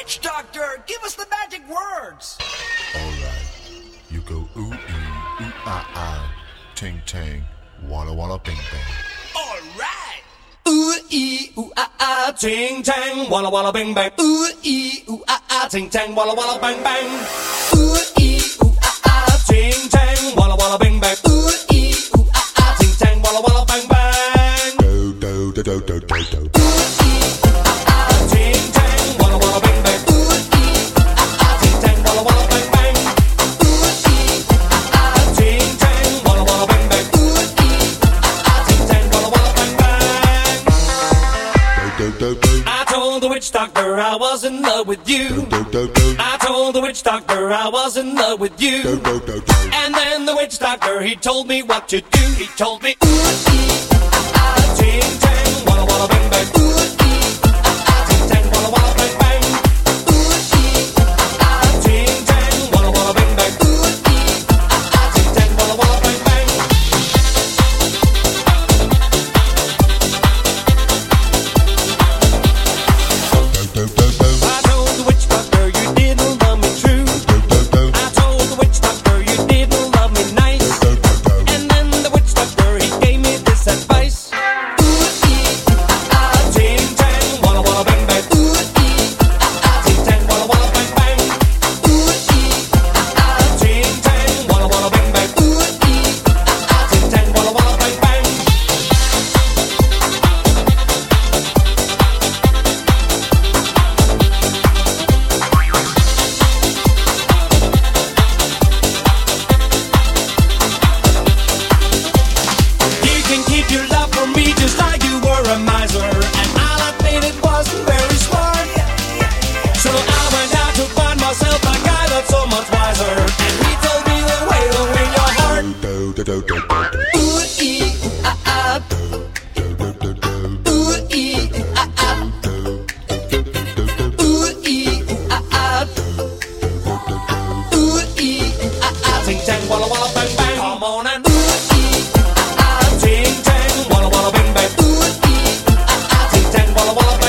witch doctor, give us the magic words. Alright, you go ooh ee, ooh ah ah, ting tang, walla walla bing bang. Alright. Ooh ee ooh ah ah, ting tang, walla walla bing bang. Ooh ee ooh ah ah, ting tang, walla walla bang bang. Ooh ee ooh ah ah, ting tang, walla walla bing bang. Ooh ee ooh ah ah, ting tang, walla walla bang bang. Do do do do do do do. I told the witch doctor I was in love with you. I told the witch doctor I was in love with you. And then the witch doctor, he told me what to do. He told me, ooh, ee, ah, ah, ting, tang, walla, walla, bang, bang. Ooh, ee, ah, ah, ting, tang, walla, walla, bang, bang. Ooh, ee, ah, ah, ting, tang, walla, walla, bang, bang. Ooh, ee, ah, ah, ting, tang, walla, walla, bang, bang. I told the witch doctor you didn't love me true. I told the witch doctor you didn't love me nice. And then the witch doctor, he gave me this advice. Ooh, ee, ah, ah, ting, tang, walla, walla, bang, bang. Ooh, ee, ah, ah, ting, tang, walla, walla, bang, bang. Ooh, ee, ah, ah, ting, tang, walla, walla, bang, bang. Ooh, ee, ah, ah, ting, tang, walla, walla, bang, bang. You can keep your love for me just like you were a miser. And I'll admit it wasn't very smart. So I went out to find myself a guy that's so much wiser. And he told me the way to win your heart. Ooh, ee, ooh, ah, ah. Ooh, ee, ooh, ah, ah. Ooh, ee, ooh, ah, ah. Ooh, ee, ooh, ah, ah. Ting, tang, walla, walla, bang, bang. Come on and ooh, ee, ah, ah. Ting, tang, walla, walla, bang, bang. Ooh, ee, ah, ah. Ting, tang, walla, walla, bang,